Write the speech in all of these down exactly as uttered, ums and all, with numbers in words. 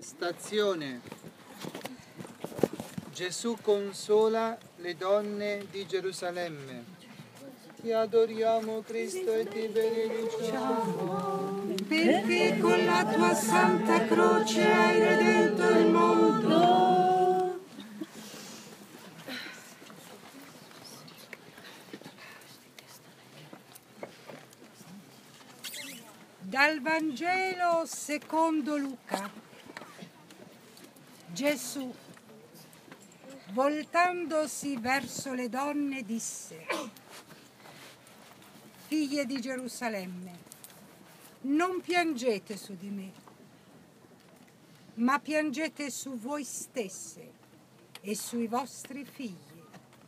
Stazione. Gesù consola le donne di Gerusalemme. Ti adoriamo, Cristo, e ti benediciamo, perché con la tua santa croce hai redento il mondo. Dal Vangelo secondo Luca. Gesù, voltandosi verso le donne, disse: figlie di Gerusalemme, non piangete su di me, ma piangete su voi stesse e sui vostri figli.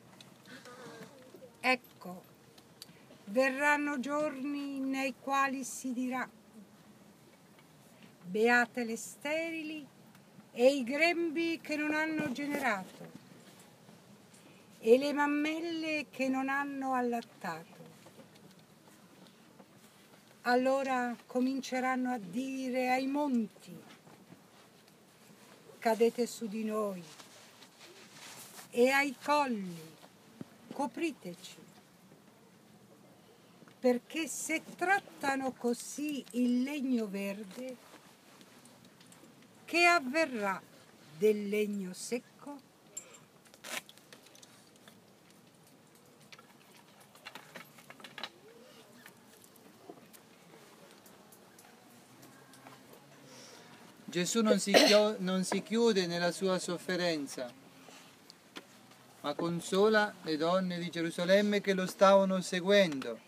Ecco, verranno giorni nei quali si dirà: beate le sterili e i grembi che non hanno generato, e le mammelle che non hanno allattato. Allora cominceranno a dire ai monti: cadete su di noi, e ai colli: copriteci. Perché se trattano così il legno verde, che avverrà del legno secco? Gesù non si, chio- non si chiude nella sua sofferenza, ma consola le donne di Gerusalemme che lo stavano seguendo.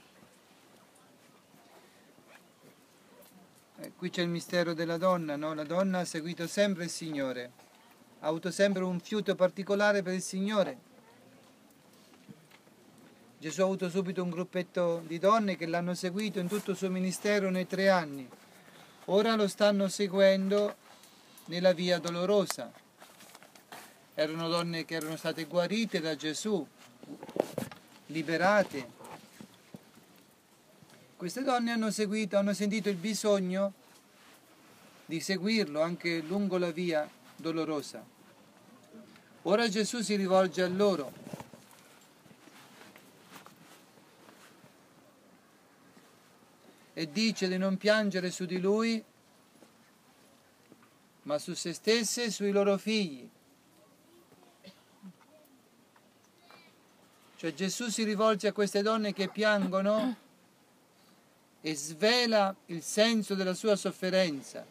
Eh, qui c'è il mistero della donna, no? La donna ha seguito sempre il Signore, ha avuto sempre un fiuto particolare per il Signore. Gesù ha avuto subito un gruppetto di donne che l'hanno seguito in tutto il suo ministero nei tre anni. Ora lo stanno seguendo nella via dolorosa. Erano donne che erano state guarite da Gesù, liberate. Queste donne hanno seguito, hanno sentito il bisogno di seguirlo anche lungo la via dolorosa. Ora Gesù si rivolge a loro. E dice di non piangere su di lui, ma su se stesse e sui loro figli. Cioè Gesù si rivolge a queste donne che piangono e svela il senso della sua sofferenza.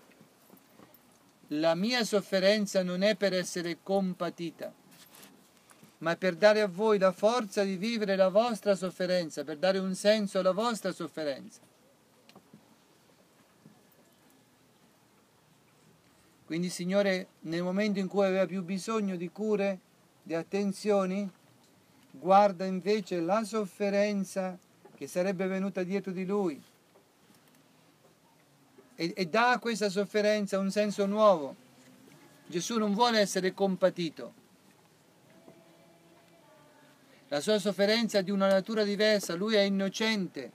La mia sofferenza non è per essere compatita, ma per dare a voi la forza di vivere la vostra sofferenza, per dare un senso alla vostra sofferenza. Quindi il Signore, nel momento in cui aveva più bisogno di cure, di attenzioni, guarda invece la sofferenza che sarebbe venuta dietro di Lui e, e dà a questa sofferenza un senso nuovo. Gesù non vuole essere compatito. La sua sofferenza è di una natura diversa, Lui è innocente.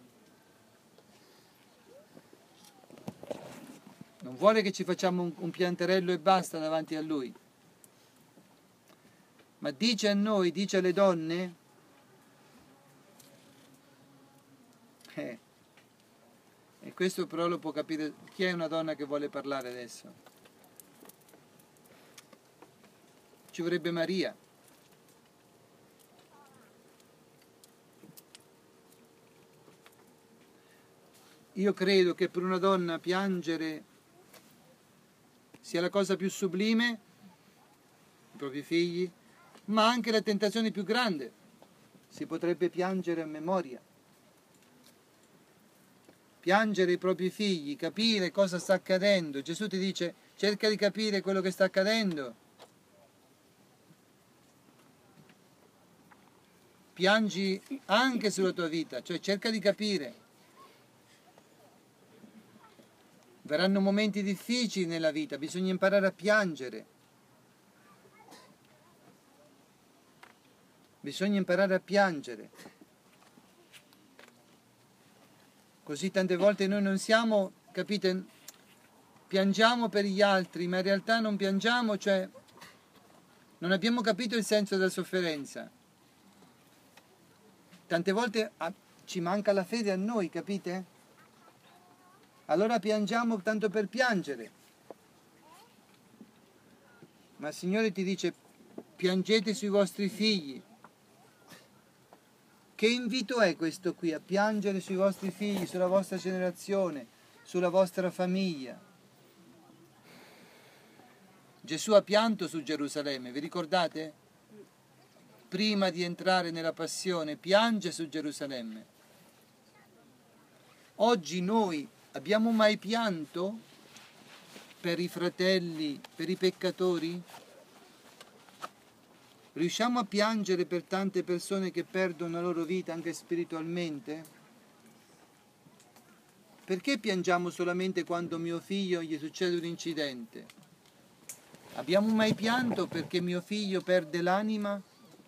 Non vuole che ci facciamo un, un pianterello e basta davanti a Lui. Ma dice a noi, dice alle donne, eh, e questo però lo può capire chi è una donna che vuole parlare adesso. Ci vorrebbe Maria. Io credo che per una donna piangere sia la cosa più sublime, i propri figli, ma anche la tentazione più grande. Si potrebbe piangere a memoria. Piangere i propri figli, capire cosa sta accadendo. Gesù ti dice: cerca di capire quello che sta accadendo. Piangi anche sulla tua vita, cioè cerca di capire. Verranno momenti difficili nella vita, bisogna imparare a piangere. Bisogna imparare a piangere. Così tante volte noi non siamo, capite, piangiamo per gli altri, ma in realtà non piangiamo, cioè non abbiamo capito il senso della sofferenza. Tante volte ah, ci manca la fede a noi, capite? Allora piangiamo tanto per piangere. Ma il Signore ti dice, piangete sui vostri figli. Che invito è questo qui, a piangere sui vostri figli, sulla vostra generazione, sulla vostra famiglia? Gesù ha pianto su Gerusalemme, vi ricordate? Prima di entrare nella passione, piange su Gerusalemme. Oggi noi abbiamo mai pianto per i fratelli, per i peccatori? Riusciamo a piangere per tante persone che perdono la loro vita anche spiritualmente? Perché piangiamo solamente quando mio figlio gli succede un incidente? Abbiamo mai pianto perché mio figlio perde l'anima?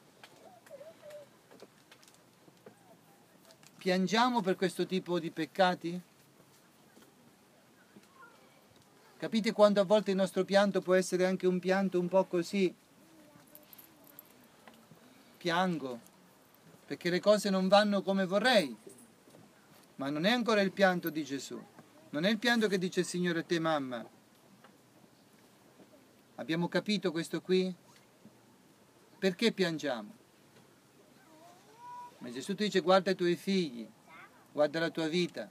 Piangiamo per questo tipo di peccati? Capite quando a volte il nostro pianto può essere anche un pianto un po' così? Piango perché le cose non vanno come vorrei, ma non è ancora il pianto di Gesù, non è il pianto che dice il Signore a te mamma. Abbiamo capito questo qui? Perché piangiamo? Ma Gesù ti dice guarda i tuoi figli, guarda la tua vita.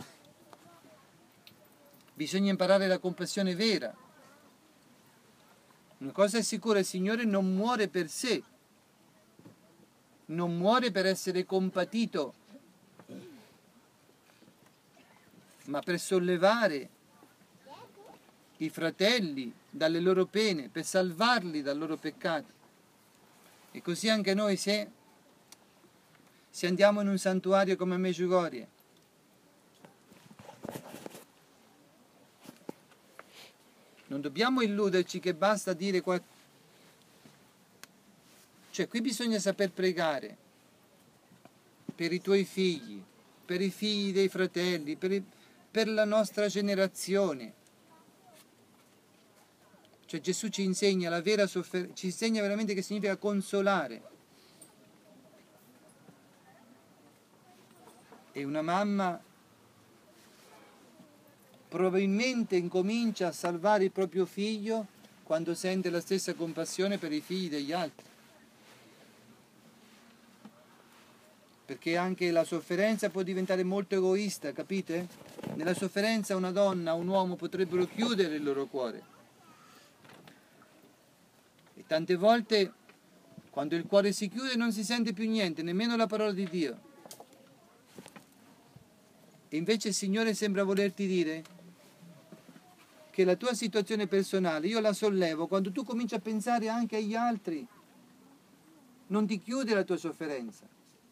Bisogna imparare la compassione vera. Una cosa è sicura, il Signore non muore per sé, non muore per essere compatito, ma per sollevare i fratelli dalle loro pene, per salvarli dal loro peccato. E così anche noi, se, se andiamo in un santuario come Medjugorje, non dobbiamo illuderci che basta dire qualcosa. Cioè qui bisogna saper pregare per i tuoi figli, per i figli dei fratelli, per, i, per la nostra generazione. Cioè Gesù ci insegna la vera sofferenza, ci insegna veramente che significa consolare. E una mamma probabilmente incomincia a salvare il proprio figlio quando sente la stessa compassione per i figli degli altri. Perché anche la sofferenza può diventare molto egoista, capite? Nella sofferenza una donna, un uomo potrebbero chiudere il loro cuore. E tante volte, quando il cuore si chiude, non si sente più niente, nemmeno la parola di Dio. E invece il Signore sembra volerti dire che la tua situazione personale, io la sollevo, quando tu cominci a pensare anche agli altri, non ti chiude la tua sofferenza.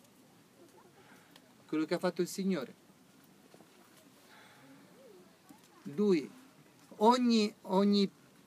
Quello che ha fatto il Signore. Lui, ogni, ogni,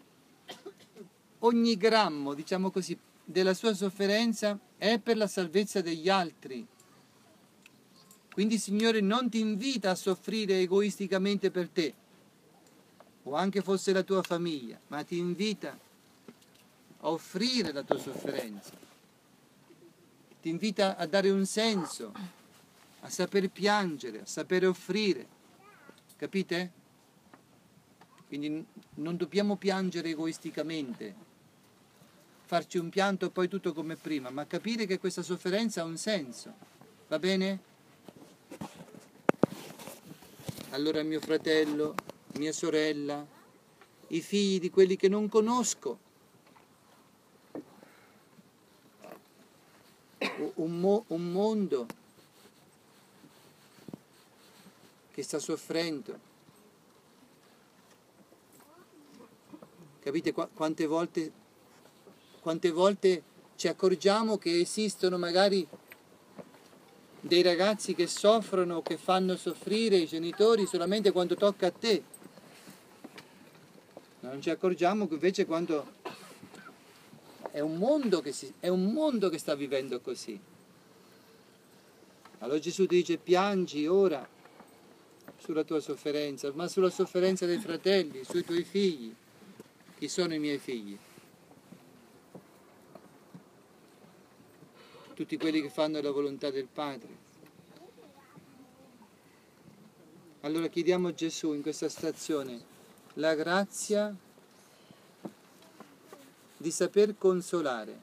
ogni grammo, diciamo così, della sua sofferenza è per la salvezza degli altri. Quindi il Signore non ti invita a soffrire egoisticamente per te, o anche fosse la tua famiglia, ma ti invita a offrire la tua sofferenza. Ti invita a dare un senso, a saper piangere, a sapere offrire, capite? Quindi non dobbiamo piangere egoisticamente, farci un pianto e poi tutto come prima, ma capire che questa sofferenza ha un senso, va bene? Allora mio fratello, mia sorella, i figli di quelli che non conosco, un, mo- un mondo che sta soffrendo. Capite qu- quante volte, quante volte ci accorgiamo che esistono magari dei ragazzi che soffrono, che fanno soffrire i genitori solamente quando tocca a te. Non ci accorgiamo che invece quando è un mondo che, si, è un mondo che sta vivendo così. Allora Gesù ti dice piangi ora sulla tua sofferenza, ma sulla sofferenza dei fratelli, sui tuoi figli. Chi sono i miei figli? Tutti quelli che fanno la volontà del Padre. Allora chiediamo a Gesù in questa stazione la grazia di saper consolare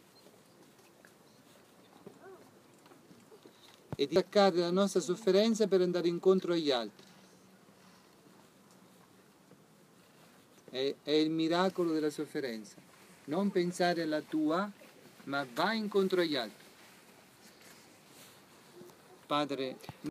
e di staccare la nostra sofferenza per andare incontro agli altri. È, è il miracolo della sofferenza. Non pensare alla tua, ma vai incontro agli altri. Padre,